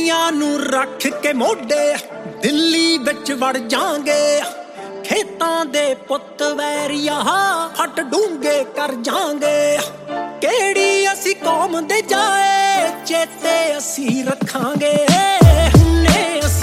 ਦੁਨੀਆ ਨੂੰ ਰੱਖ ਕੇ ਮੋਢੇ ਦਿੱਲੀ ਵਿੱਚ ਵੜ ਜਾਾਂਗੇ। ਖੇਤਾਂ ਦੇ ਪੁੱਤ ਵੈਰੀਆ ਹੱਟ ਡੂੰਘੇ ਕਰ ਜਾਾਂਗੇ। ਕਿਹੜੀ ਅਸੀਂ ਕੌਮ ਦੇ ਜਾਏ ਚੇਤੇ ਅਸੀਂ ਰੱਖਾਂਗੇ।